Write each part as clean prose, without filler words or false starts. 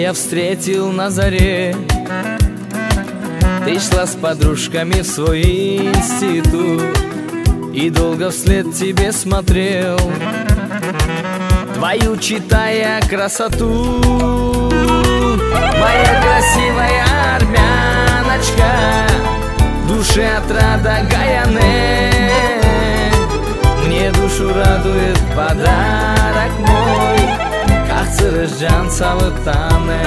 я встретил на заре. Ты шла с подружками в свой институт, и долго вслед тебе смотрел, твою читая красоту. Моя красивая армяночка, душе отрада Гаяне, мне душу радует подарок мой, как цырыжан савытане.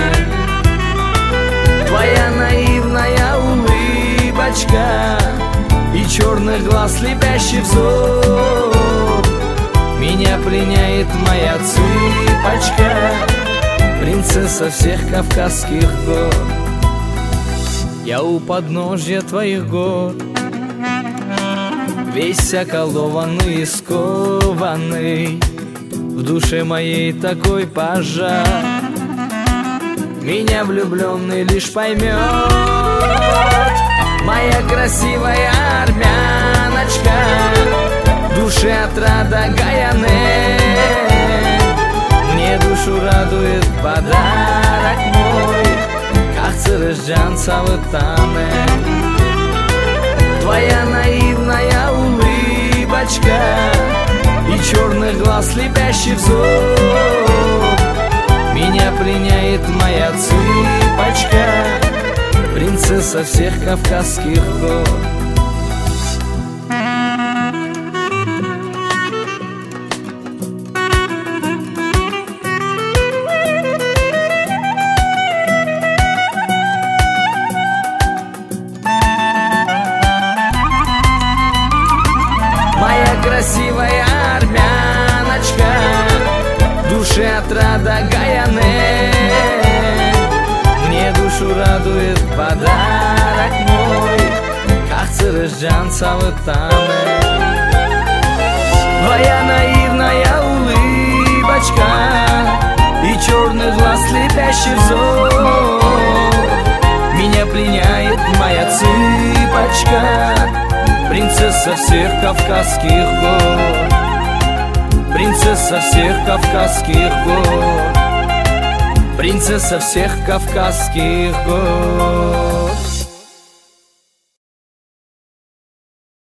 Твоя наивная улыбочка и черных глаз слепящий взор, меня пленяет моя цыпочка, принцесса всех Кавказских гор. Я у подножья твоих гор, весь околованный и скованный, в душе моей такой пожар, меня влюбленный лишь поймет. Моя красивая армяночка, душе отрада Гаяне, мне душу радует подарок мой, как цырыжан савытане. Твоя наивная улыбочка и черных глаз слепящий взор, меня пленяет моя цыпочка, принцесса всех Кавказских гор. Моя красивая армяночка, душе отрада Гаяне, мне душу радует подарок мой, как цырыжан савытане. Твоя наивная улыбочка и черный глаз слепящий взор, меня пленяет моя цыпочка, принцесса всех Кавказских гор, принцесса всех Кавказских гор, принцесса всех Кавказских гор.